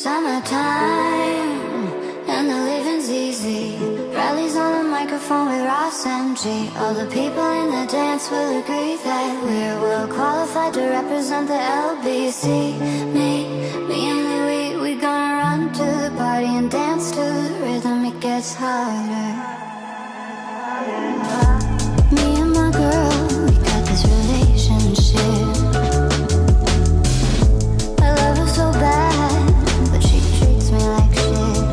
Summertime, and the living's easy. Rallies on the microphone with Ross MG. All the people in the dance will agree that we're well qualified to represent the LBC. Me and Louis, we gonna run to the party and dance to the rhythm. It gets harder. Me and my girl, we got this relationship. I love her so bad, but she treats me like shit.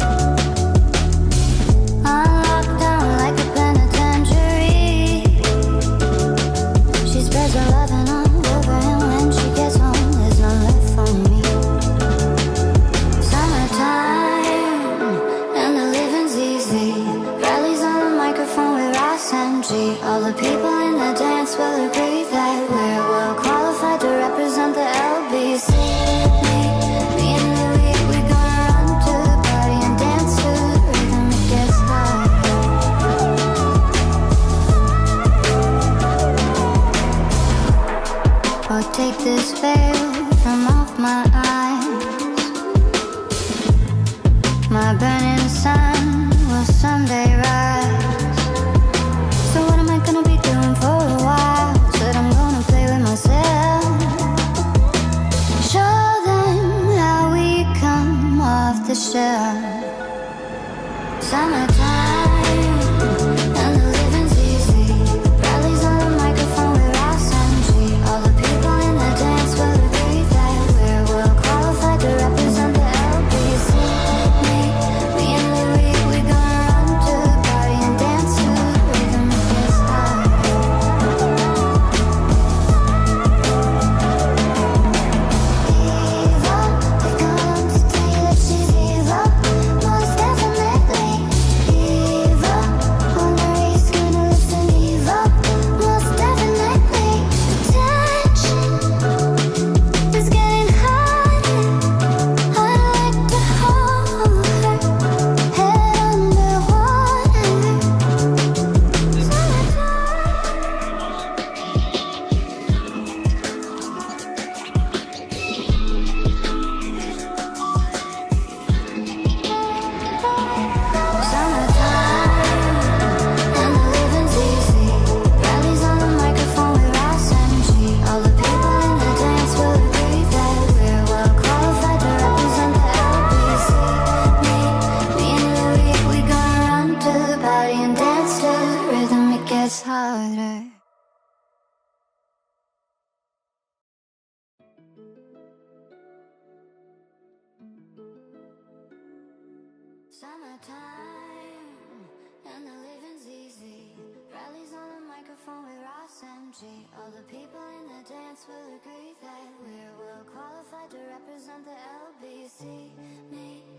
I'm locked down like a penitentiary. She spreads her loving all over, and when she gets home, there's none left for me. Summertime, and the living's easy. Rallies on the microphone with Ross MG. All the people in the dance will agree that we're well qualified to represent the LBC. Me and Louis, we gonna run to the party and dance to the rhythm. It gets harder. Oh, take this veil from off my eyes. My burning sun will someday rise. So what am I gonna be doing for a while? Said I'm gonna play with myself. Show them how we come off the shelf. Summertime, and the living's easy. Rallies on the microphone with Ross MG. All the people in the dance will agree that we're well qualified to represent the LBC. Me and Louis, we gonna run to the party and dance to the rhythm. It gets harder. Evil, they come to tell you that she's evil. Most definitely evil. Wondering who's gonna listen. Evil, most definitely. Attention is getting harder. I'd like to hold her head underwater. Summertime, and the living's easy. Rallies on the microphone with Ross MG. All the people in the dance will agree that we're well qualified to represent the LBC. Me and Louis, we gonna run to the party and dance to the rhythm. It gets harder. Summertime, and the living's easy. Rallies on the microphone with Ross MG. All the people in the dance will agree that we're well qualified to represent the LBC. Me